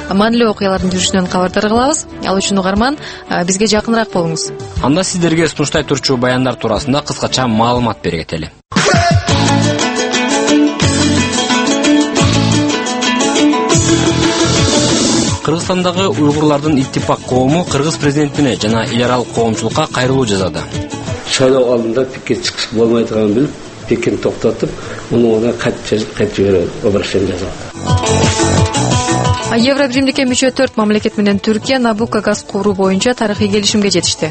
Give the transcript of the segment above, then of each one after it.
маанилүү окуялардын жүрүшүнөн кабардар кылабыз. Ал үчүн угарман, бизге жакыныраак болуңуз. Анда сиздерге сунуштай турчу баяндар туурасында кыскача маалымат бере кетели. Кыргызстандагы уйгурлардын иттифак коому кыргыз президентине жана эл аралык коомчулукка кайрылуу жасады. Шайлоо алдында пикет чыгыш болмайдыганын билип, пикетти токтотуп, муну кайтып жиберүү обращение жасалды. Евробиримдикке мүчө 4 мамлекет менен Түркия Набуко газ куруу боюнча тарыхый келишимге жетишти.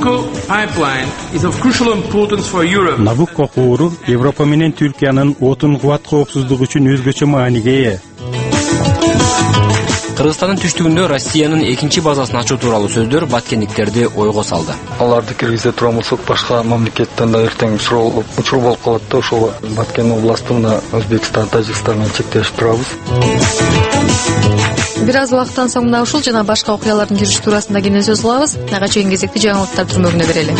Набуко куруу Европа менен Түркиянын отун кубат коопсуздугу үчүн өзгөчө мааниге ээ. Кыргызстандын түштүгүндө Россиянын экинчи базасын ачуу тууралуу сөздөр баткендиктерди ойго салды. Аларды киргизе турган болсок, башка мамлекеттен да эртең учур болуп калат да, ошол Баткен областында Өзбекстан, Тажикстан менен чектешип турабыз. Бир аз убакыттан соң мына ушул жана башка окуялардын жүрүшү туурасында кенен сөз кылабыз. Ага чейин кезекти жаңылыктар түрмөгүнө берели.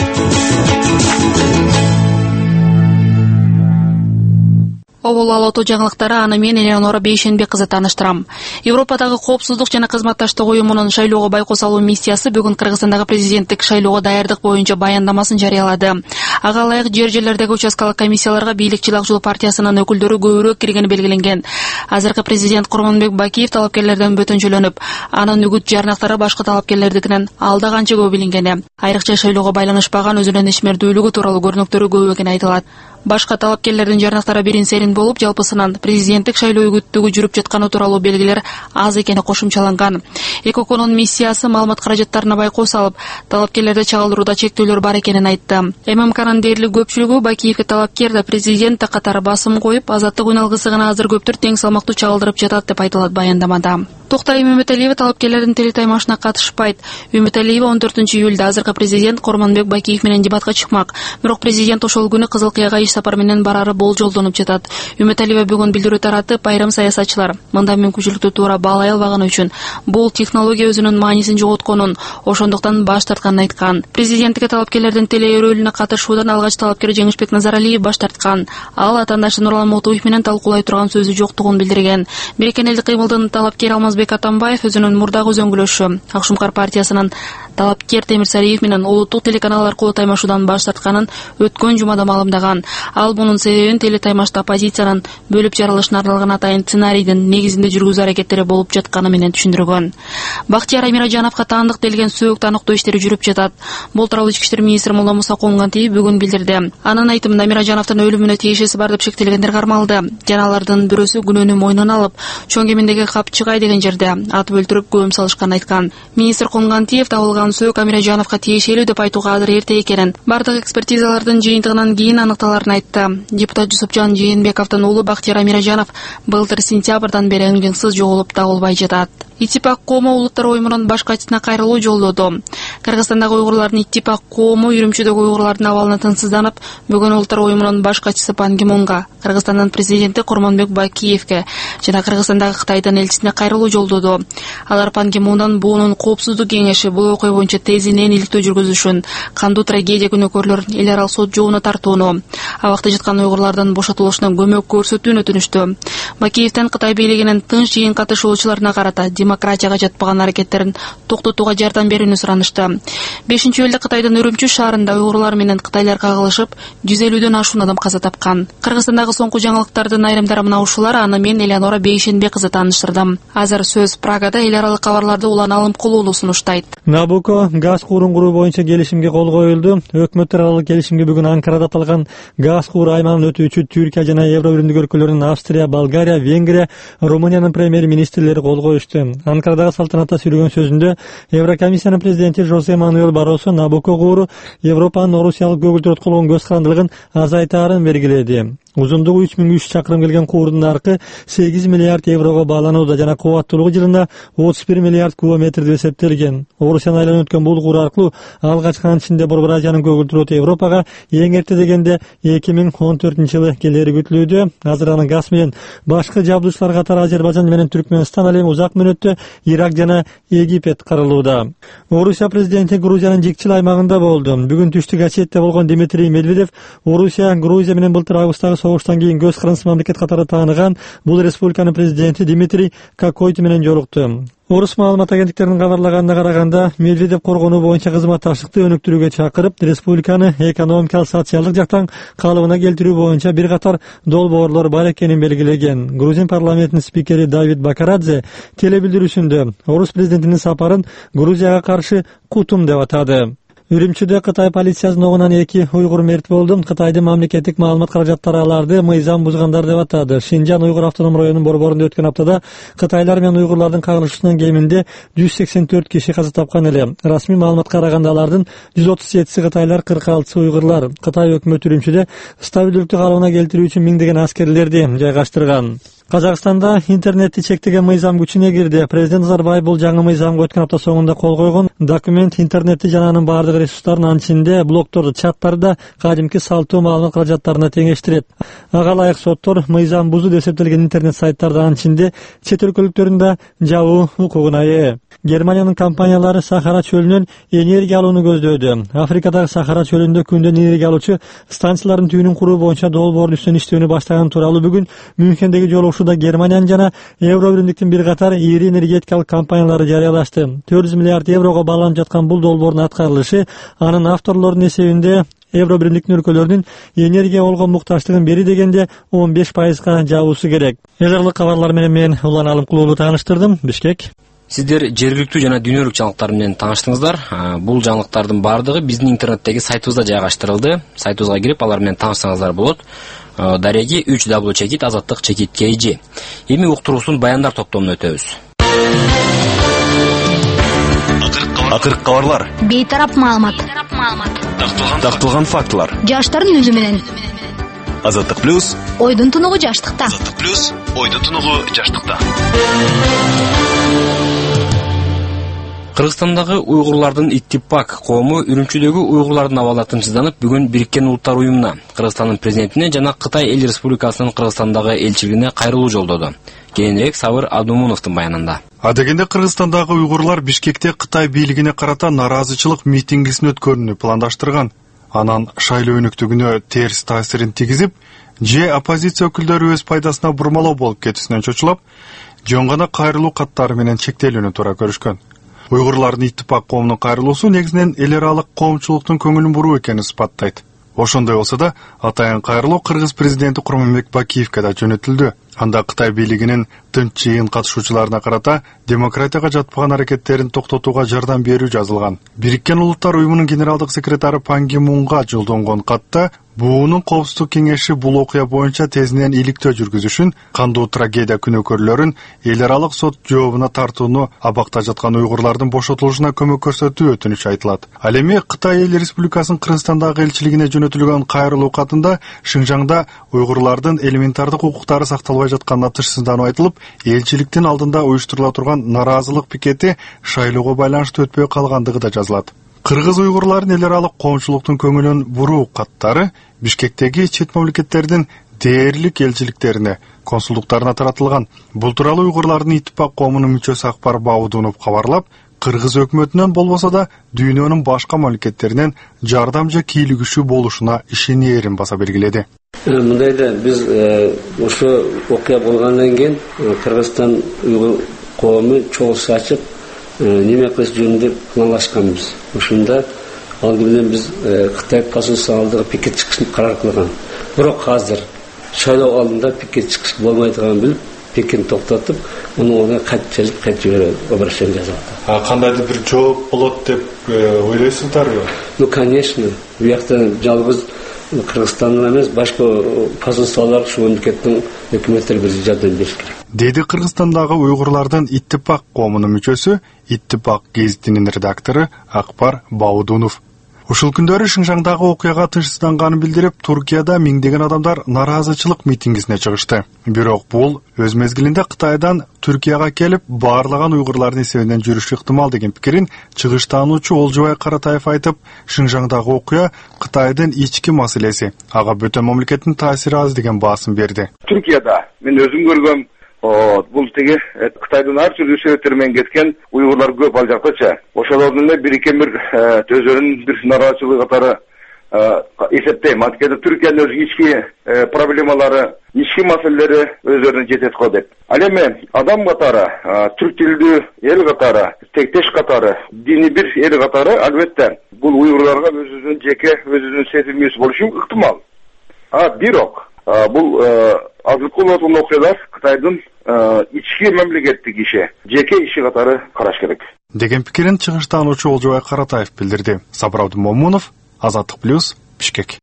Обол алото жаңылыктары аны мен Элеонора Бейшенбек кызы тааныштырам. Европадагы коопсуздук жана кызматташтык уюмунун шайлоого байкоос алуу миссиясы бүгүн Кыргызстандагы президенттик шайлоого даярдык боюнча баяндамасын жарыялады. Ага ылайык жер-жерлердеги участкалык комиссияларга бийликчил Ак Жол партиясынын өкүлдөрү көбүрөөк киргени белгиленген. Азыркы президент Курманбек Бакиев талапкерлерден бөтөнчөлөнүп, анын үгүт жарнактары башка талапкерлердикинен алда канча көп билингени. Айрыкча шайлоого байланышпаган өзүнүн ишмердүүлүгү тууралуу көрүнүктөрү көп экени айтылат. Башка талапкерлердин жарнактары бирин-серин болуп, жалпысынан президенттик шайлоо үгүттүгү жүрүп жатканы тууралуу белгилер аз экени кошумчаланган. ЭКОКонун миссиясы маалымат каражаттарына байкоос алып, талапкерлерди чагылдырууда чектөөлөр бар экенин айтты. ММКнын дээрлик көпчүлүгү Бакиевке талапкер да президент да катары басым коюп, азаттык уйналгысы гана азыр көптөр тең салмактуу чагылдырып жатат деп айтылат баяндамада. Токтай Үмүталиева талапкерлердин телетаймашына катышпайт. Үмүталиева 14 июлда азыркы президент Курманбек Бакиев менен дебатка чыкмак. Бирок президент ошол күнү Кызыл Кыяга иш сапар менен барары болжолдонуп жатат. Үмүталиева бүгүн билдирүү таратып, айрым саясатчылар мындай мүмкүнчүлүктү туура баалай албаганы үчүн бул технология өзүнүн маанисин жоготконун, ошондуктан баш тартканын айткан. Президенттикке талапкерлердин телеөрөлүнө катышуудан алгач талапкер Жеңишбек Назаралиев баш тарткан. Ал атаандашы Нурлан Мотуев менен талкуулай турган сөзү жоктугун билдирген. Берекен элдик кыймылдын талапкери Алмазбек Атамбаев өзүнүн мурдагы үзөңгүлөшү Акшумкар партиясынын талапкер Темирсалиев менен улуттук телеканал аркылуу таймашуудан баш тартканын өткөн жумада маалымдаган. Ал мунун себебин телетаймашта оппозициянын бөлүп жарылышына арналган атайын сценарийдин негизинде жүргүзүү аракеттери болуп жатканы менен түшүндүргөн. Бактияр Амирожановго таандык делген сөөк таныктоо иштери жүрүп жатат. Бул тууралуу Ички иштер министри Молла Муса Коңгантиев бүгүн билдирди. Анын айтымында Амирожановдун өлүмүнө тиешеси бар деп шектелгендер кармалды. Жана алардын бирөөсү күнөөнү мойнуна алып, чоң кемендеги Капчыгай деген жерде атып өлтүрүп көм салышканын айткан. Министр Коңгантиев табылган сөөк Амирожановго тиешелүү деп айтууга азыр эрте экенин, бардык экспертизалардын жыйынтыгынан кийин аныкталарын айтты. Депутат Жусупжан Жээнбековдун уулу Бактияр Амирожанов былтыр сентябрдан бери ыңжыңсыз жоголуп табылбай жатат. Иттифак коому улуттар уюмунун баш катчысына кайрылуу жолдоду. Кыргызстандагы уйгурлардын Иттифак коому Үрүмчүдөгү уйгурлардын абалына тынчсызданып, бүгүн улуттар уюмунун баш катчысы Пан Ги Мунга, Кыргызстандын президенти Курманбек Бакиевке жана Кыргызстандагы Кытайдын элчисине кайрылуу жолдоду. Алар Пан Ги Мундан буунун коопсуздук кеңеши бул окуя боюнча тезинен иликтөө жүргүзүшүн, кандуу трагедия күнөөкөрлөрүн эл аралык сот жообуна тартууну, абакта жаткан уйгурлардын бошотулушуна көмөк көрсөтүүнү өтүнүштү. Бакиевден Кытай бийлигинин тынч жыйын катышуучуларына карата демократияга жатпаган аракеттерин токтотууга жардам берүүнү суранышты. 5-июлда Кытайдын Үрүмчү шаарында уйгурлар менен кытайлар кагылышып, 150дөн ашуун адам каза тапкан. Кыргызстандагы соңку жаңылыктардын айрымдары мына ушулар, аны мен Элеонора Бейшенбек кызы тааныштырдым. Азыр сөз Прагада эл аралык кабарларды улан алым кылуулуу сунуштайт. Набуко газ куурун куруу боюнча келишимге кол коюлду. Өкмөттөр аралык келишимге бүгүн Анкарада аталган газ кууру аймагын өтүүчү Түркия жана Евробиримдик өлкөлөрдүн Австрия, Болгария, Венгрия, Румыниянын премьер-министрлери кол коюшту. Анкарадагы салтанатта сүйлөгөн сөзүндө Еврокомиссиянын президенти Жозе Мануэл Барросо Набуко кууру Европанын Орусиялык көгүлтүрөт болгон көз карандылыгын азайтаарын белгиледи. Узундугу 3300 чакырым келген куурдун аркы 8 миллиард еврого бааланууда жана кубаттуулугу жылына 31 миллиард кубометр деп эсептелген. Орусияны айланып өткөн бул кууру аркылуу алгач кан ичинде Борбор Азиянын көгүлтүрөтү Европага эң эрте дегенде 2014-жылы келери күтүлүүдө. Азыр анын газ менен башкы жабдуучулар катары Азербайжан менен Түркмөнстан, ал эми узак мөөнөттө Ирак жана Египет каралууда. Орусия президенти Грузиянын Жикчил аймагында болду. Бүгүн түштүк Осетия болгон Дмитрий Медведев Орусия Грузия менен былтыр августтагы согуштан кийин көз карандысыз мамлекет катары тааныган бул республиканын президенти Дмитрий Кокойти менен жолукту. Орус маалымат агенттиктеринин кабарлаганына караганда, Медведев коргонуу боюнча кызматташтыкты өнүктүрүүгө чакырып, республиканы экономикалык, социалдык жактан калыбына келтирүү боюнча бир катар долбоорлор бар экенин белгилеген. Грузин парламентинин спикери Давид Бакарадзе телебилдирүүсүндө орус президентинин сапарын Грузияга каршы кутум деп атады. Үрүмчүдө Кытай полициясынын огунан 2 уйгур мерт болду. Кытайдын мамлекеттик маалымат каражаттары аларды мыйзам бузгандар деп атады. Шинжан уйгур автоном районунун борборунда өткөн аптада кытайлар менен уйгурлардын кагылышуусунан кеминде 184 киши каза тапкан эле. Расмий маалыматка караганда алардын 137си кытайлар, 46сы уйгурлар. Кытай өкмөтү Үрүмчүдө стабилдүүлүктү калыбына келтирүү үчүн миңдеген аскерлерди жайгаштырган. Казакстанда интернетти чектеген мыйзам күчүнө кирди. Президент Назарбаев бул жаңы мыйзамга өткөн апта соңунда кол койгон. Документ интернетти жана анын бардык ресурстарын, анын ичинде блогторду, чаттарды кадимки салтуу маалымат каражаттарына теңештирет. Ага ылайык соттор мыйзам бузуу деп эсептелген интернет сайттарды, анын ичинде чет өлкөлүктөрүн да жабуу укугуна ээ. Германиянын компаниялары Сахара чөлүнөн энергия алууну көздөөдө. Африкадагы Сахара чөлүндө күндөн энергия алуучу станциялардын түйүнүн куруу боюнча долбоордун үстүнөн иштөөнү баштаган тууралуу бүгүн Мюнхендеги жолугушууда Германиянын жана Евробиримдиктин бир катар ири энергетикалык компаниялары жарыялашты. 400 миллиард еврого бааланып жаткан бул долбоордун аткарылышы анын авторлорунун эсебинде Евробиримдиктин өлкөлөрүнүн энергия болгон муктаждыгын бери дегенде 15%га жабуусу керек. Эжарлык кабарлар менен мен Улан Алымкулуулу тааныштырдым. Бишкек. Сиздер жергиликтүү жана дүйнөлүк жаңылыктар менен тааныштыңыздар. Бул жаңылыктардын бардыгы биздин интернеттеги сайтыбызда жайгаштырылды. Сайтыбызга кирип алар менен таанышсаңыздар болот. Дареги 3w.azаттык.kg. Эми уктуруусун баяндар топтомуна өтөбүз. Акыркы кабарлар. Бейтарап маалымат. Такталган фактылар. Жаштардын үнү менен. Азаттык плюс. Ойдун тунугу жаштыкта. Азаттык плюс. Ойдун тунугу жаштыкта. Кыргызстандагы уйгурлардын Иттипак коому Үрүмчүдөгү уйгурлардын абалы тынчсызданып, бүгүн Бириккен Улуттар уюмуна, Кыргызстандын президентине жана Кытай Эл Республикасынын Кыргызстандагы элчилигине кайрылуу жолдоду. Кийинирээк Сабыр Абдумуновдун баянында. Адегенде Кыргызстандагы уйгурлар Бишкекте Кытай бийлигине карата наразычылык митингисин өткөрүүнү пландаштырган. Анан шайлоо өнүктүгүнө терс таасирин тийгизип, же оппозиция өкүлдөрү өз пайдасына бурмалоо болуп кетүүсүнөн чочулап, жөн гана кайрылуу каттары менен чектелүүнү туура көрүшкөн. Уйгурлардын Иттипак коомунун кайрылуусу негизинен эл аралык коомчулуктун көңүлүн буруу экенин испаттайт. Ошондой болсо да, атайын кайрылуу кыргыз президенти Курманбек Бакиевке да жөнөтүлдү. Анда Кытай бийлигинин тынч жыйын катышуучуларына карата демократияга жатпаган аракеттерин токтотууга жардам берүү жазылган. Бириккен Улуттар уюмунун генералдык секретары Пан Ги Мунга жолдонгон катта буунун коопсуздук кеңеши бул окуя боюнча тезинен иликтөө жүргүзүшүн, кандуу трагедия күнөөкөрлөрүн эл аралык сот жообуна тартууну, абакта жаткан уйгурлардын бошотулушуна көмөк көрсөтүү өтүнүч айтылат. Ал эми Кытай Эл Республикасынын Кыргызстандагы элчилигине жөнөтүлгөн кайрылуу катында Шинжаңда уйгурлардын элементардык укуктары сакталбай жатканына тынчсыздануу айтылып, элчиликтин алдында уюштурула турган наразылык пикети шайлоого байланыштуу өтпөй калгандыгы да жазылат. Кыргыз уйгурлардын эл аралык коомчулуктун көңүлүн буруу каттары Бишкектеги чет мамлекеттердин дээрлик элчиликтерине, консулдуктарына таратылган. Бул тууралуу уйгурлардын Иттипак коомунун мүчөсү Акбар Баудунов кабарлап, Кыргыз өкмөтүнөн болбосо да дүйнөнүн башка мамлекеттеринен жардам же кийлигишүү болушуна ишенээрин баса белгиледи. Мындайда биз ошо окуя болгондон кийин Кыргызстан уйгур коому чогулуш ачып неме кылыш жөнүндө планлашканбыз. Ошондо алды менен биз Кытай посольствосунун алдыга пикет чыгышын карар кылган. Бирок азыр шайлоо алдында пикет чыгыш болмойдуганын билип, пикетти токтотуп, муну кайта жиберүү обращение жазылды. Кандайдыр бир жооп болот деп ойлойсуздарбы? Ну, конечно. Буяктан жалгыз Кыргызстандан эмес, башка посольстволор, ушу мамлекеттин өкмөттөрү бир жардам бериш керек. Деди Кыргызстандагы уйгурлардын Иттипак коомунун мүчөсү, Иттипак гезитинин редактору Акбар Баудунов. Ушул күндөрү Шинжаңдагы окуяга тынчсызданганын билдирип, Туркияда миңдеген адамдар наразычылык митингисине чыгышты. Бирок бул өз мезгилинде Кытайдан Түркияга келип, баарлаган уйгурлардын эсебинен жүрүшү ыктымал деген пикирин чыгыштаануучу Олжобай Каратаев айтып, Шинжаңдагы окуя Кытайдын ички маселеси, ага бөтөн мамлекеттин таасири аз деген баасын берди. Түркияда мен өзүм көргөм, бул теги Кытайдын ар түрдүү себептери менен кеткен уйгурлар көп ал жактачы. Ошолордун бир экен бир өзөрүнүн бир нараачылыгы катары эсептейм. Анткени Түркиянын өз ички проблемалары, ички маселелери өздөрүнө жетет го деп. Ал эми адам катары, түрк тилдүү эл катары, тектеш катары, диний бир эл катары албетте бул уйгурларга өзүнүн жеке өзүнүн сезимиси болушу ыктымал. Бирок бул азыркы болуп аткан окуялар Кытайдын ички мамлекеттик иши, жеке иши катары караш керек деген пикирин чыгыштаануучу Олжобай Каратаев билдирди. Сабыр Момунов, Азаттык плюс, Бишкек.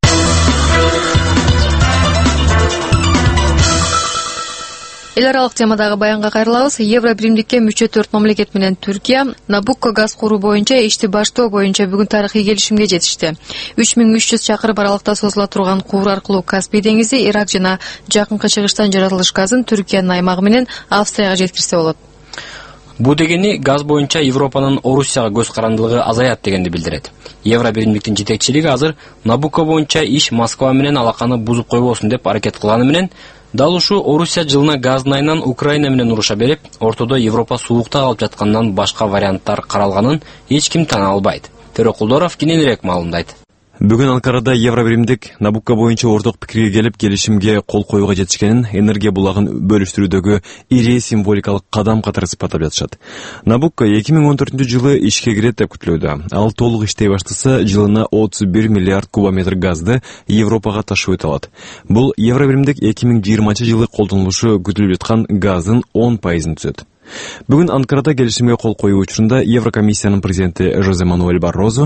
Эл аралык темадагы баянга кайрылабыз. Евро биримдикке мүчө 4 мамлекет менен Түркия Набукко газ куруу боюнча ишти баштоо боюнча бүгүн тарыхый келишимге жетишти. 3300 чакырым аралыкта созула турган куур аркылуу Каспий деңизи, Ирак жана жакынкы чыгыштан жаратылыш газын Түркиянын аймагы менен Австрияга жеткирсе болот. Бул дегени газ боюнча Европанын Орусияга көз карандылыгы азаят дегенди билдирет. Евро биримдиктин жетекчилиги азыр Набукко боюнча иш Москва менен алаканы бузуп койбосун деп аракет кылганы менен, дал ушул Орусия жылына газдын айынан Украина менен уруша берип, ортодо Европа суукта калып жаткандан башка варианттар каралганын эч ким тана албайт. Төрөкулдоров кененирээк маалымдайт. Бүгүн Анкарада Евро биримдик Набукко боюнча орток пикирге келип, келишимге кол коюуга жетишкенин энергия булагын бөлүштүрүүдөгү ири символикалык кадам катары сыпаттап жатышат. Набукко 2014-жылы ишке кирет деп күтүлүүдө. Ал толук иштей баштаса, жылына 31 миллиард кубометр газды Европага ташып өтө алат. Бул Евро биримдик 2020-жылы колдонулушу күтүлүп жаткан газдын 10% түзөт. Бүгүн Анкарада келишимге кол коюу учурунда Еврокомиссиянын президенти Жозе Мануэль Баррозо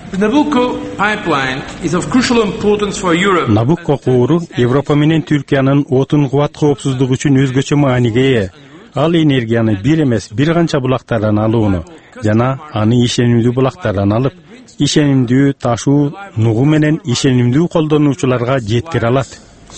Набукко кууру Европа менен Түркиянын отун кубат коопсуздугу үчүн өзгөчө мааниге ээ. Ал энергияны бир эмес, бир канча булактардан алууну жана аны ишенимдүү булактардан алып, ишенимдүү ташуу нугу менен ишенимдүү колдонуучуларга жеткире алат.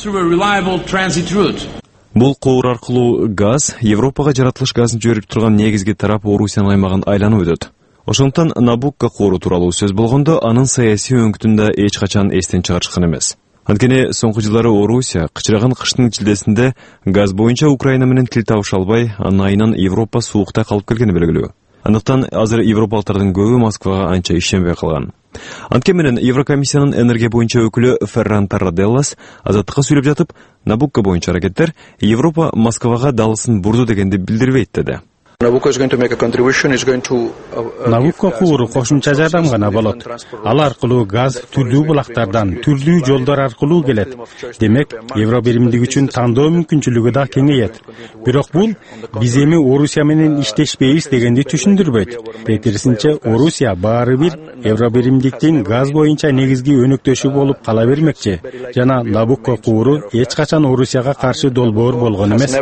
Бул куур аркылуу газ Европага жаратылыш газын жиберип турган негизги тарап Орусиянын аймагын айланып өтөт. Ошондуктан Набукко кууру тууралуу сөз болгондо анын саясий өңкүтүн да эч качан эстен чыгарышкан эмес. Анткени соңку жылдары Орусия кычыраган кыштын чилдесинде газ боюнча Украина менен тил табыша албай, анын айынан Европа суукта калып келгени белгилүү. Андыктан азыр европалыктардын көбү Москвага анча ишенбей калган. Анткени менен Еврокомиссиянын энергия боюнча өкүлү Ферран Тарраделлас азаттыкка сүйлөп жатып, Набукко боюнча аракеттер Европа Москвага далысын бурду дегенди билдирбейт деди. Набукко кууру кошумча жардам гана болот. Ал аркылуу газ түрдүү булактардан, түрдүү жолдор аркылуу келет. Демек, Евро биримдик үчүн тандоо мүмкүнчүлүгү да кеңейет. Бирок бул биз эми Орусия менен иштешпейбиз дегенди түшүндүрбөйт. Тескерисинче, Орусия баары бир Евро биримдиктин газ боюнча негизги өнөктөшү болуп кала бермекчи. Жана Набукко кууру эч качан Орусияга каршы долбоор болгон эмес.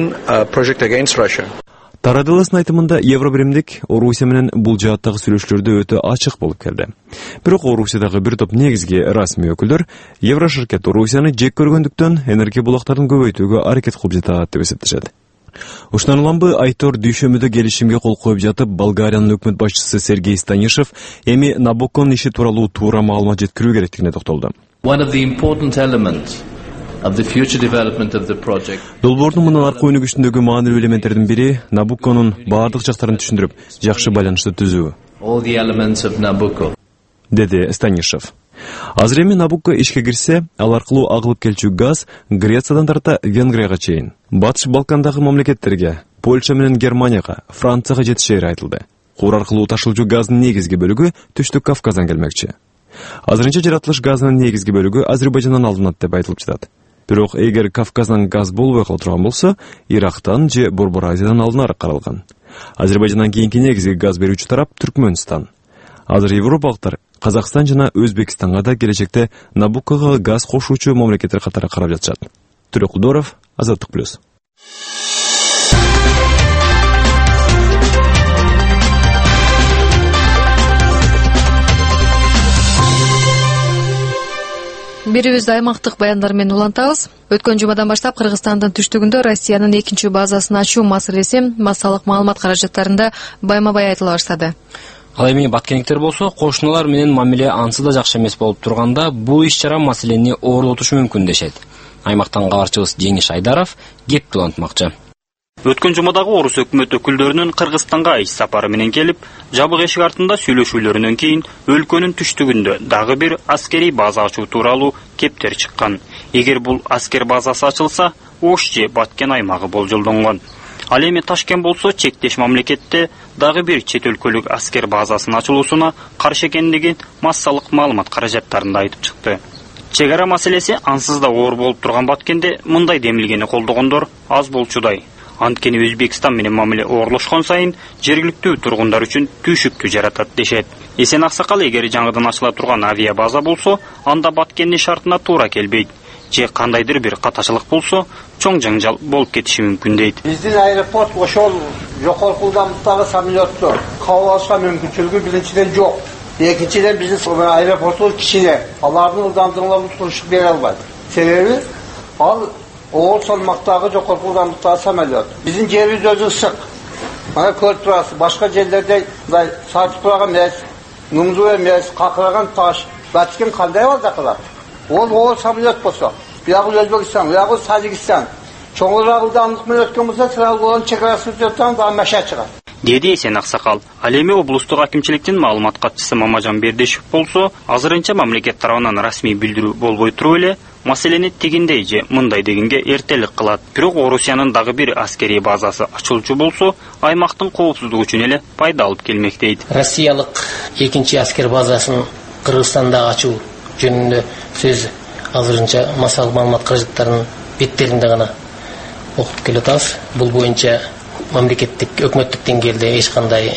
Тараделастын айтымында Евро биримдик Орусия менен бул жааттагы сүйлөшүүлөрдө өтө ачык болуп келди. Бирок Орусиядагы бир топ негизги расмий өкүлдөр Евро ширкет Орусияны жек көргөндүктөн энергия булактарын көбөйтүүгө аракет кылып жатат деп эсептешет. Ушундан улам Айтор дүйшөмүдө келишимге кол коюп жатып, Болгариянын өкмөт башчысы Сергей Станишев эми Набукконун иши тууралуу туура маалымат жеткирүү керектигине токтолду. Долбоордун мындан аркы өнүгүшүндөгү маанилүү элементтердин бири Набукконун баардык жактарын түшүндүрүп, жакшы байланышты түзүү, деди Станишев. Азыр эми Набукко ишке кирсе, ал аркылуу агылып келчү газ Грециядан тарта Венгрияга чейин, Батыш Балкандагы мамлекеттерге, Польша менен Германияга, Францияга жетишери айтылды. Куур аркылуу ташылчу газдын негизги бөлүгү Түштүк Кавказдан келмекчи. Азырынча жаратылыш газынын негизги бөлүгү Азербайжандан алынат деп айтылып жатат. Бирок эгер Кавказдан газ болбой кала турган болсо, Ирактан же Борбор Азиядан алынары каралган. Азербайжандан кийинки негизги газ берүүчү тарап Түркмөнстан. Азыр европалыктар Казакстан жана Өзбекстанга да келечекте Набуккого газ кошуучу мамлекеттер катары карап жатышат. Төрөкулдоров, Азаттык плюс. Бирибизди аймактык баяндар менен улантабыз. Өткөн жумадан баштап Кыргызстандын түштүгүндө Россиянын экинчи базасын ачуу маселеси массалык маалымат каражаттарында байма-бай айтыла баштады. Ал эми баткендиктер болсо, кошуналар менен мамиле ансы да жакшы эмес болуп турганда, бул иш-чара маселени оорлотушу мүмкүн дешет. Аймактан кабарчыбыз Жеңиш Айдаров кепти улантмакчы. Өткөн жумадагы орус өкмөт өкүлдөрүнүн Кыргызстанга иш сапары менен келип, жабык эшик артында сүйлөшүүлөрүнөн кийин өлкөнүн түштүгүндө дагы бир аскерий база ачуу тууралуу кептер чыккан. Эгер бул аскер базасы ачылса, Ош же Баткен аймагы болжолдонгон. Ал эми Ташкент болсо чектеш мамлекетте дагы бир чет өлкөлүк аскер базасынын ачылуусуна каршы экендигин массалык маалымат каражаттарында айтып чыкты. Чек ара маселеси ансыз да оор болуп турган Баткенде мындай демилгени колдогондор аз болчудай. Анткени Өзбекстан менен мамиле оорлошкон сайын жергиликтүү тургундар үчүн түйшүктү жаратат дешет. Эсен Аксакал эгер жаңыдан ачыла турган авиа база болсо, анда Баткендин шартына туура келбейт. Же кандайдыр бир катачылык болсо, чоң жаңжал болуп кетиши мүмкүн дейт. Биздин аэропорт ошол жокоркулдамдагы самолеттор кабыл алышка мүмкүнчүлүгү биринчиден жок. Экинчиден биздин аэропортубуз кичине. Алардын ылдамдыгына турушуп бере албайт. Себеби ал оор салмактагы жокоркулдамдыктагы самолет. Биздин жерибиз өзү ысык. Мына көрүп турасыз, башка жерлерде мындай сартыпырак эмес, нумдуу эмес, какыраган таш. Баткен кандай балда кылат? Ол оор самолет болсо, бuyog'i Өзбекстан, buyog'i Тажикстан. Чоңураак ылдамдык менен өткөн болсо, сразу чек арасын өтөтөн да маша чыгат. Деди Эсен Аксакал. Ал эми облустук акимчиликтин маалымат катчысы Мамажан Бердешев болсо, азырынча мамлекет тарабынан расмий билдирүү болбой туруп эле маселени тигиндей же мындай дегенге эртелик кылат. Бирок Орусиянын дагы бир аскерий базасы ачылчу болсо, аймактын коопсуздугу үчүн эле пайда алып келмек дейт. Россиялык экинчи аскер базасын Кыргызстанда ачуу жөнүндө сөз азырынча массалык маалымат каражаттарынын беттеринде гана окуп келатабыз. Бул боюнча мамлекеттик өкмөттүк деңгээлде эч кандай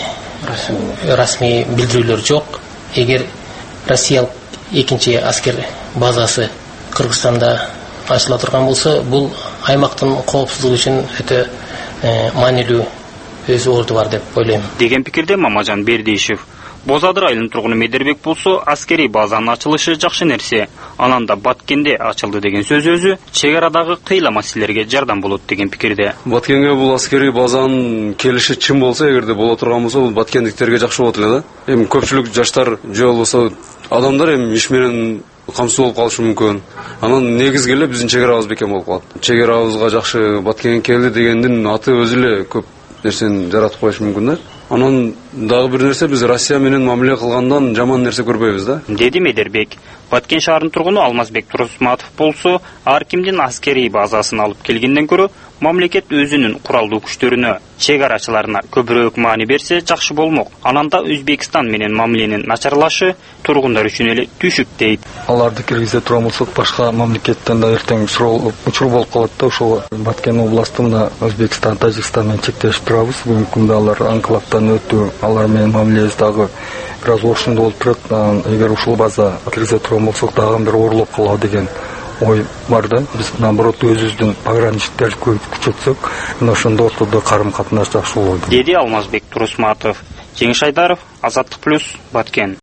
расмий билдирүүлөр жок. Эгер Россиялык экинчи аскер базасы Кыргызстанда ачыла турган болсо, бул аймактын коопсуздугу үчүн өтө маанилүү өз орду бар деп ойлойм. Деген пикирде Мамажан Бердешев. Бозадыр айылынын тургуну Медербек болсо, аскерий базанын ачылышы жакшы нерсе. Анан да Баткенде ачылды деген сөз өзү чек арадагы кыйла маселелерге жардам болот деген пикирде. Баткенге бул аскерий базанын келиши чын болсо, эгерде боло турган болсо, бул баткендиктерге жакшы болот эле да. Эми көпчүлүк жаштар же болбосо адамдар эми иш менен камсыз болуп калышы мүмкүн. Анан негизги эле биздин чек арабыз бекем болуп калат. Чек арабызга жакшы Баткен келди дегендин аты өзү эле көп нерсени жаратып коюшу мүмкүн да. Анан дагы бир нерсе, биз Россия менен мамиле кылгандан жаман нерсе көрбөйбүз да. Деди Медербек. Баткен шаарынын тургуну Алмазбек Турусматов болсо, ар кимдин аскерий базасын алып келгенден көрө, мамлекет өзүнүн куралдуу күчтөрүнө, чек арачыларына көбүрөөк маани берсе жакшы болмок. Ананда Өзбекстан менен мамиленин начарлашы тургундар үчүн эле түйшүк дейт. Аларды киргизе турган болсок, башка мамлекеттен да эртең учур болуп калат да. Ошол Баткен областында Өзбекстан, Тажикстан менен чектешип турабыз. Бүгүнкү күндө алар анклавтан өтүү, алар менен мамилебиз дагы бир аз ошондой болуп турат. Эгер ушул база киргизе турган болсок, дагы бир оорлоп калабы деген ой бар да. Биз наоборот өзүбүздүн пограничниктерди күчөтсөк, ошондо ортодо карым катнаш жакшы болот. Деди Алмазбек Турусматов. Жеңиш Айдаров, Азаттык плюс, Баткен.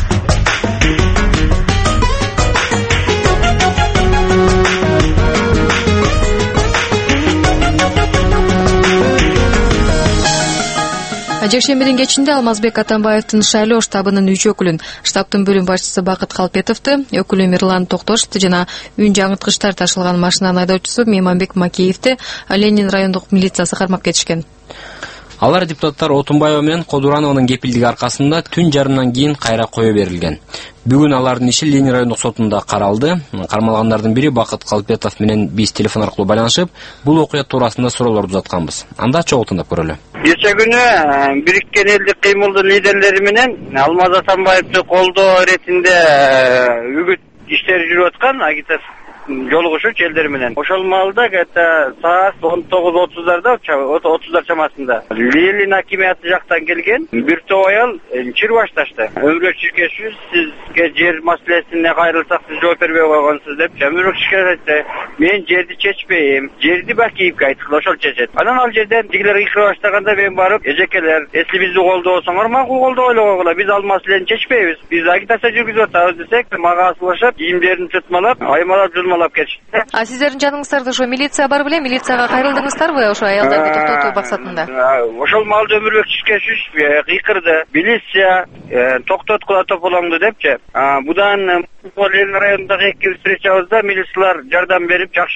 Жекшембидин кечинде Алмазбек Атамбаевдин шайлоо штабынын 3 өкүлүн, штабтын бөлүм башчысы Бакыт Калпетовду, өкүлү Мирлан Токтошевду жана үн жаңырткычтар ташылган машинанын айдоочусу Мейманбек Макеевди Ленин райондук милициясы кармап кетишкен. Алар депутаттар Отунбаева менен Кодурановдун кепилдиги аркасында түн жарымдан кийин кайра кое берилген. Бүгүн алардын иши Ленин райондук сотунда каралды. Кармалгандардын бири Бакыт Калпетов менен биз телефон аркылуу байланышып, бул окуя туурасында суроолорду узатканбыз. Анда чогуу тыңдап көрөлү. Кече күнү Бириккен элдик кыймылдын лидерлери менен Алмаз Атамбаевди колдоо иретинде үгүт иштери жүрүп аткан, агитация жолугушуч элдер менен. Ошол маалда саат 19:30 чамасында Ленин акимияты жактан келген бир топ аял чыр башташты. Өмүрбек Чиркешев, сизге жер маселесине кайрылсак сиз жооп бербей койгонсуз деп. Өмүрбек Чиркешев айтты: "Мен жерди чечпейм, жерди Бакиевке айткыла, ошол чечет." Анан ал жерден тигилер кыйкыра баштаганда мен барып: "Эжекелер, эсли бизди колдобосоңор, макул колдобой эле койгула. Биз ал маселени чечпейбиз. Биз агитация жүргүзүп атабыз" десек, мага асылышып, кийимдерин чытмалап, аймалап журмалап кетишти. Сиздердин жаныңыздарда ошо милиция бар беле? Милицияга кайрылдыңыздарбы ошо аялдарды токтотуу максатында? Ошол маалда Өмүрбек Чиркешев кыйкырды: "Милиция токтоткула тополоңду" депчи. Будан Ленин районундагы эки встречабызда милициялар жардам берип, жакшы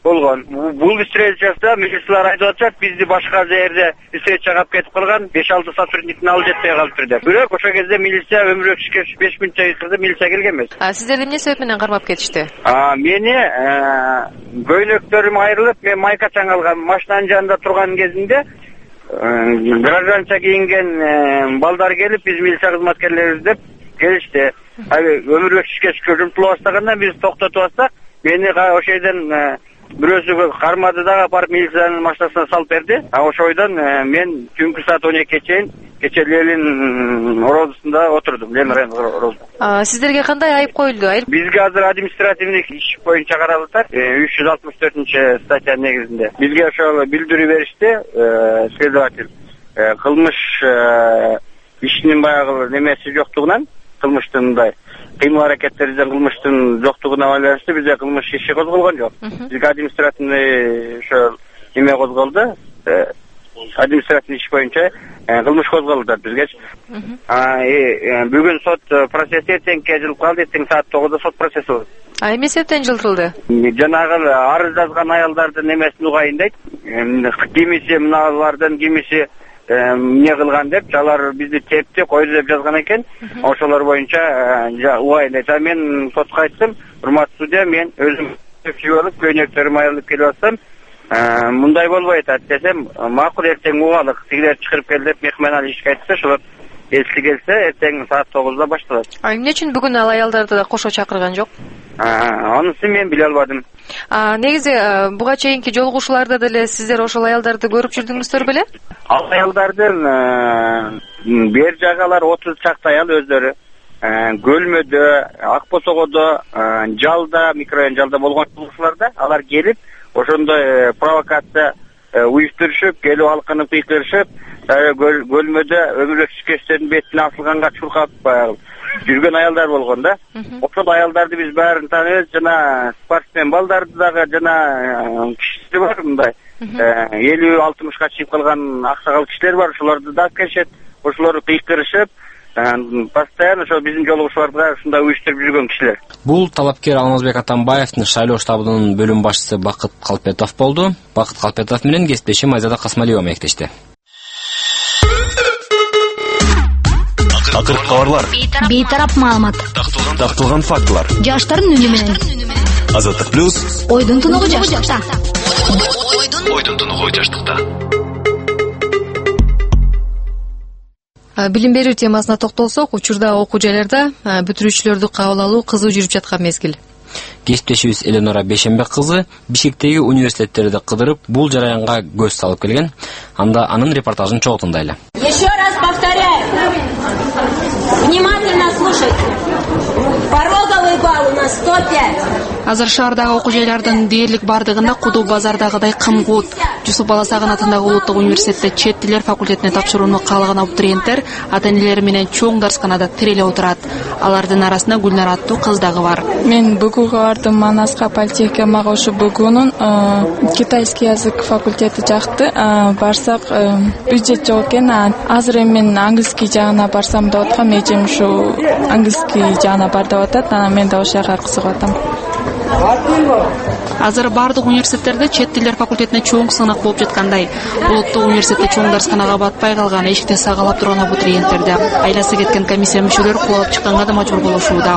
болгон. Бул встречада милициялар айтып атышат, бизди башка жерде встреча кылып кетип калган, 5-6 сотрудниктин алып жетпей калыптыр деп. Бирок ошол кезде милиция өмүрөк ишке 5 мүнөттө кырды, милиция келген эмес. Сиздерди эмне себеп менен кармап кетишти? Мени көйлөктөрүм айрылып, мен майка чаңалган машинанын жанында турган кезинде гражданча кийинген балдар келип, биз милиция кызматкерлерибиз деп келишти. Өмүрөк ишке жұмтылып баштаганда биз токтотуп атсак, мени ошол жерден бирөөсү кармады дагы барып милициянын машинасына салып берди. Ошойдон мен түнкү саат 12-ге чейин кече Ленин орозусунда отурдум. Ленин район орозусунда. Сиздерге кандай айып коюлду? Бизге азыр административдик иш боюнча каралып атат. 364-статья негизинде. Бизге ошол билдирүү беришти, следователь. Кылмыш ишинин баягы немеси жоктугунан, кылмыштын мындай кыймыл аракеттерден кылмыштын жоктугуна байланыштуу бизде кылмыш иши козголгон жок. Бизге административный ошо эме козголду. Административный иш боюнча кылмыш козголду бизгечи. Бүгүн сот процесси эртеңке жылып калды, эртең саат 9-да сот процесси болот. Эмне себептен жылтырылды? Жанагы арыз жазган аялдардын эмесин угайын дейт. Кимиси мыналардын кимиси эмне кылган деп, алар бизди тепти, койду деп жазган экен. Ошолор боюнча угайын дейт. Мен сотко айттым, урматтуу судья, мен өзүм болуп, көйнөктөрүм айрылып келип атсам, мындай болбойт десем, макул эртең угалык, тигилер чыгырып кел деп мехман ишке айтса, ошолор эси келсе, эртең саат 9-да башталат. Эмне үчүн бүгүн ал аялдарды да кошо чакырган жок? Анысы мен биле албадым. Негизи буга чейинки жолугушууларда деле сиздер ошол аялдарды көрүп жүрдүңүздөр беле? Ал аялдардын бер жагалар 30 чакты аял өздөрү Көлмөдө, Ак Босогодо, Жалда, микрорайон Жалда болгон жолугушууларда алар келип, ошондой провокация уюштурушуп, келип алкынып кыйкырышып, Көлмөдө өмүрөк ишкечтердин бетине асылганга чуркап жүргөн аялдар болгон да. Ошол аялдарды биз баарын тааныйбыз, жана спортсмен балдарды дагы, жана кишилер бар мындай 50-60га чыгып калган аксагал кишилер бар, ошолорду да келишет, ошолорду кыйкырышып, постоянно ошо биздин жолугушууларга ушундай уюштуруп жүргөн кишилер. Бул талапкер Алмазбек Атамбаевдин шайлоо штабынын бөлүм башчысы Бакыт Калпетов болду. Бакыт Калпетов менен кесиптешим Айзада Касмалиева мектешти. Акыркы кабарлар. Бейтарап маалымат. Тактылган фактылар. Жаштардын үнү менен. Азаттык плюс. Ойдун тунугу жаштыкта. Ойдун тунугу жаштыкта. Билим берүү темасына токтолсок, учурда окуу жайларда бүтүрүүчүлөрдү кабыл алуу кызуу жүрүп жаткан мезгил. Кесиптешибиз Эленора Бейшенбек кызы Бишкектеги университеттерди кыдырып, бул жараянга көз салып келген. Анда анын репортажын чогуу тыңдайлы. Еще раз повторяю. Внимательно слушайте. Пороговый балл у нас 105. Азыр шаардагы окуу жайлардын дээрлик бардыгында кудуу базардагыдай кымгут. Жусуп Баласагын атындагы улуттук университетте чет тилдер факультетине тапшырууну каалаган абитуриенттер ата-энелери менен чоң дарсканада тирелеп отурат. Алардын арасында Гүлнар аттуу кыз дагы бар. Мен бүгүнгө бардым, Манаска политехка, мага ушу бүгүнүн китайский язык факультети жакты. Барсак бюджет жок экен. Азыр мен английский жагына барсам деп аткам, эжем ушу английский жагына бар деп атат. Анан мен да ошол жака кызыгып атам. Азыр бардык университеттерде чет тилдер факультетине чоң сынак болуп жаткандай. Улуттук университетте чоң дарсканага батпай калган, эшикте сагалап турган абитуриенттерди айласы кеткен комиссия мүчөлөрү кубалап чыкканга да мажбур болушууда.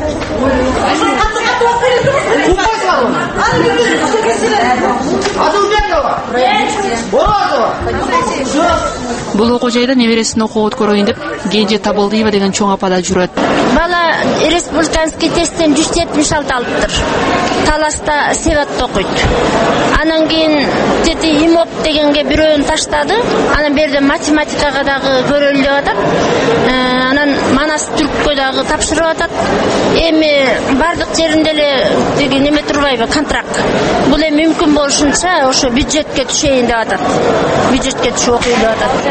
Бул окуу жайда небересин окууга өткөрөйүн деп Генже Табылдиева деген чоң апа да жүрөт. Бала республиканский тесттен 176 алыптыр. Таласта Севатта окуйт. Анан кийин дети ИМОП дегенге бирөөнү таштады. Анан берде математикага дагы көрөлү деп атат. Анан Манас Түрккө дагы тапшырып атат. Эми бардык жеринде эле деги неме турбайбы, контракт. Бул эми мүмкүн болушунча ошо бюджетке түшөйүн деп атат. Бюджетке түшүп окуйт деп атат.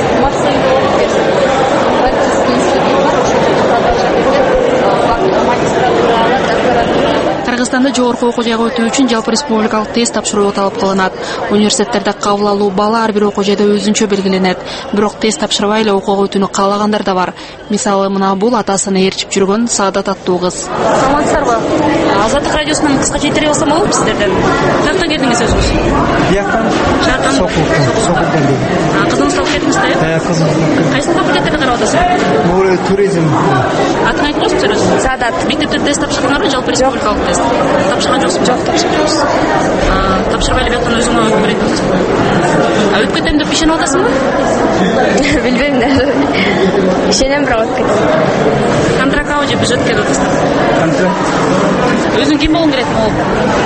Кыргызстанда жогорку окуу жайга өтүү үчүн жалпы республикалык тест тапшыруу талап кылынат. Университеттерде кабыл алуу бала ар бир окуу жайда өзүнчө белгиленет. Бирок тест тапшырбай эле окууга өтүүнү каалагандар да бар. Мисалы, мына бул атасын ээрчип жүргөн Саадат аттуу кыз. Саламатсыздарбы? Азаттык радиосунан кыскача интервью алсам болобу сиздерден? Каяктан келдиңиз өзүңүз? Бияктан. Шаартан. Сокулдан келдим. Кызыңызды алып келдиңиз да? Кызым. Кайсы факультеттерде карап атасыз? Туризм. Атыңы айтып коесузбу сөзү? Саадат. Мектепте тест тапшырдыңарбы, жалпы республикалык тест? Тапшырган жоксузбу? Жок, тапшырбайбыз. Тапшырбай эле бияктан өзүңө көбүрөөк атасызбы? Өтүп кетем деп ишенип атасыңбы? Билбейм да. Ишенем, бирок өтүп кетем. Контракт же бюджет келип атасың? Контракт. Өзүң ким болгуң келет могул?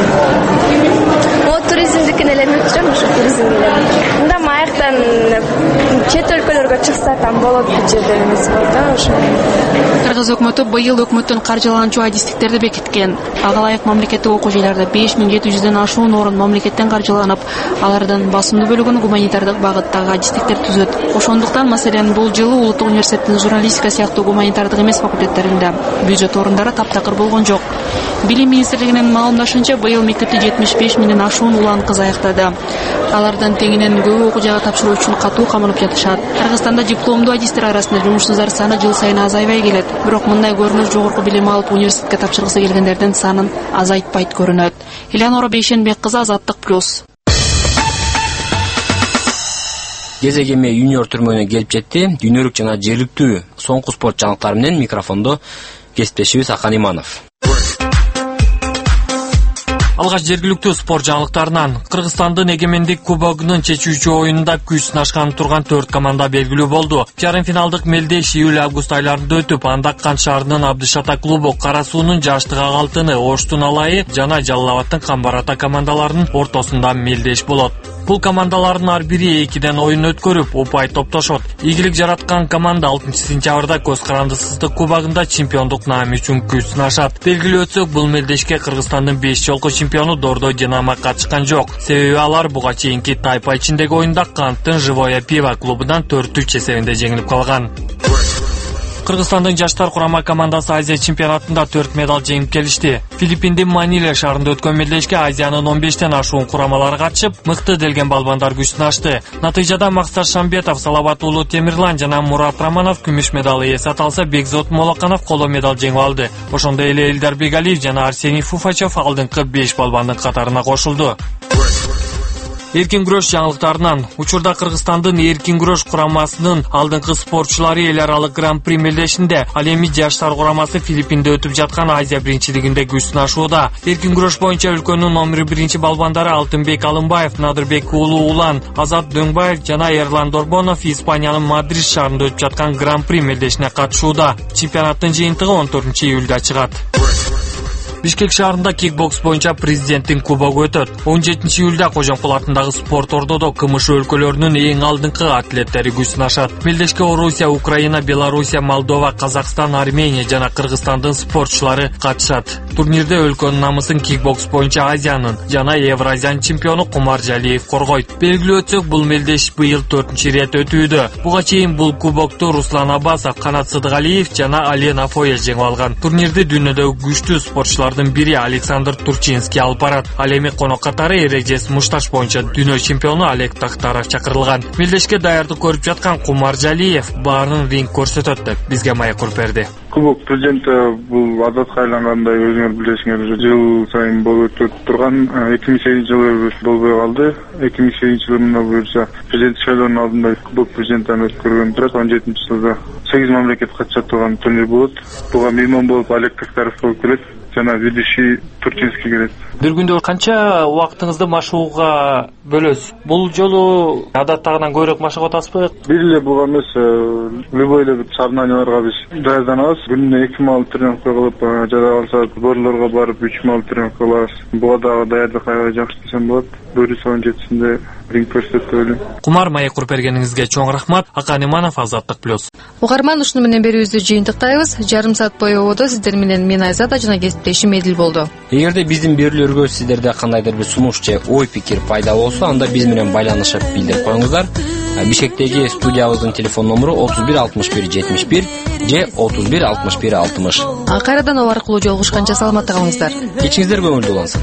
Туризмдикин элемек жок, ошо туризмге элемек. Мында аяктан чет өлкөлөргө чыкса там болот бюджет эмес болду ошо. Кыргыз өкмөтү быйыл өкмөттүн каржыланчу адистиктерди бекиткен. Ага ылайык мамлекеттик окуу жайларда 5700дөн ашуун орун мамлекеттен каржыланып, алардын басымдуу бөлүгүн гуманитардык багыттагы адистиктер түзөт. Ошондуктан, маселен, бул жылы Улуттук университеттин журналистика сыяктуу гуманитардык эмес факультеттеринде бюджет орундары таптакыр болгон жок. Билим министрлигинин маалымдашынча, быйыл мектепти 75 миңден ашуун улан кыз аяктады. Алардын теңинен көбү окуу жайга тапшыруу үчүн катуу камалып жатышат. Кыргызстанда дипломдуу адистер арасында жумушсуздар саны жыл сайын азайбай келет. Бирок мындай көрүнүш жогорку билим алып университетке тапшыргысы келгендердин санын азайтпайт көрүнөт. Элеонора Бейшенбек кызы, Азаттык плюс. Кезек эми юниор түрмөгүнө келип жетти. Дүйнөлүк жана жергиликтүү соңку спорт жаңылыктары менен микрофондо кесиптешибиз Акан Иманов. Алгач жергиликтүү спорт жаңылыктарынан Кыргызстандын эгемендик кубогунун чечүүчү оюнунда күч сынашкан турган 4 команда белгилүү болду. Жарым финалдык мелдеш июль-август айларында өтүп, анда Кант шаарынын Абдышата клубу, Кара суунун Жаштык Ак Алтыны, Оштун Алайы жана Жалал Абадтын Камбар Ата командаларынын ортосунда мелдеш болот. Бул командалардын ар бири 2ден оюн өткөрүп, упай топтошот. Ийгилик жараткан команда 6-сентябрда Көз Карандысыздык кубогунда чемпиондук наамы үчүн күч сынашат. Белгилүү өтсөк, бул мелдешке Кыргызстандын 5 жолку чемпиону Дордой Динамо катышкан жок. Себеби алар буга чейинки тайпа ичиндеги оюнда Канттын Живое Пиво клубунан 4-3 эсебинде жеңилип калган. Кыргызстандын жаштар курама командасы Азия чемпионатында 4 медаль жеңип келишти. Филиппиндин Маниле шаарында өткөн мелдешке Азиянын 15тен ашуун курамалары катышып, мыкты делген балбандар күч сынашты. Натыйжада Максат Шамбетов, Салават Улуу Темирлан жана Мурат Раманов күмүш медаль ээси аталса, Бекзот Молоканов коло медаль жеңип алды. Ошондой эле Элдар Бегалиев жана Арсений Фуфачев алдыңкы 5 балбандын катарына кошулду. Эркин күрөш жаңылыктарынан учурда Кыргызстандын эркин күрөш курамасынын алдыңкы спортчулары эл аралык гран-при мелдешинде, ал эми жаштар курамасы Филиппинде өтүп жаткан Азия биринчилигинде күч сынашууда. Эркин күрөш боюнча өлкөнүн номер 1 балбандары Алтынбек Алымбаев, Надырбек Улуу Улан, Азат Дөңбаев жана Эрлан Дорбонов Испаниянын Мадрид шаарында өтүп жаткан гран-при мелдешине катышууда. Чемпионаттын жыйынтыгы 14-июлда чыгат. Бишкек шаарында кикбокс боюнча президенттин кубогу өтөт. 17-июлда Кожомкул атындагы спорт ордодо КМШ өлкөлөрүнүн эң алдыңкы атлеттери күч сынашат. Мелдешке Орусия, Украина, Белоруссия, Молдова, Казакстан, Армения жана Кыргызстандын спортчулары катышат. Турнирде өлкөнүн намысын кикбокс боюнча Азиянын жана Евразиянын чемпиону Кумар Жалиев коргойт. Белгилүү өтсөк, бул мелдеш быйыл 4-рет өтүүдө. Буга чейин бул кубокту Руслан Аббасов, Канат Сыдыгалиев жана Ален Афоя жеңип алган. Турнирди дүйнөдөгү күчтүү спортчулар бири Александр Турчинский алып барат. Ал эми конок катары эрежес мушташ боюнча дүйнө чемпиону Олег Тахтаров чакырылган. Мелдешке даярдык көрүп жаткан Кумар Жалиев баарын ринг көрсөтөт деп бизге маек куруп берди. Кубок президенти бул адатка айлангандай, өзүңөр билесиңер, жыл сайын болуп өтүп турган. 2008-жылы болбой калды. 2008-жылы мына буюрса президент шайлоонун алдында кубок президентин өткөргөн турат. 17-жылда 8 мамлекет катышат турган турнир болот. Буга мейман болуп Олег Тахтаров болуп келет. Жана ведущий Турчинский келет. Бир күндө канча убактыңызды машыгууга бөлөсүз? Бул жолу адаттагынан көбүрөөк машыгып атасызбы? Бир эле буга эмес, любой эле соревнованияларга биз даярданабыз. Күнүнө 2 маал тренировка кылып, жада калса сборлорго барып 3 маал тренировка кылабыз. Буга дагы даярдык аябай жакшы десем болот. Бөрү 17-синде ринг көрсөттү элем. Кумар, маек куруп бергениңизге чоң рахмат. Акан Иманов, Азаттык плюс. Угарман, ушуну менен берүүбүздү жыйынтыктайбыз. Жарым саат бою ободо сиздер менен мен Айзада жана кесиптешим Эдил болду. Эгерде биздин берүүлөргө сиздерде кандайдыр бир сунуш же ой пикир пайда болсо, анда биз менен байланышып билдирип коюңуздар. Бишкектеги студиябыздын телефон номуру 31 61 71 же 31 61 60. Кайрадан об аркылуу жолугушканча саламатта калыңыздар. Кечиңиздер көңүлдүү болсун.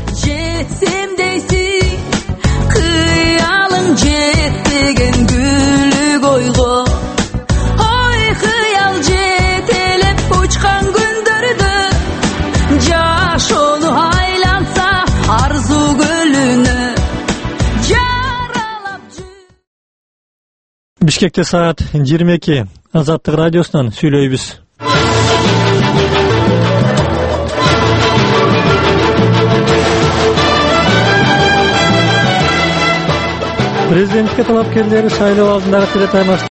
Kıyalım жетпеген gülük oygo Oy kıyal jetelep uçkan gündürdü Jaş olu Бишкекте саат 22. Азаттык радиосунан сүйлөйбүз. Президентке талапкерлери шайлоо алдындагы телетаймаш